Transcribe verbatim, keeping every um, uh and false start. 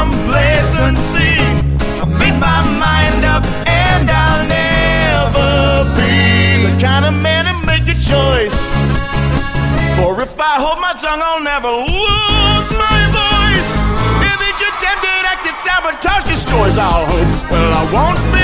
complacency. I made my mind up and I'll never be the kind of man to make a choice. For if I hold my tongue, I'll never lose my voice. If it's your tempted act that sabotage destroys all hope, well, I won't be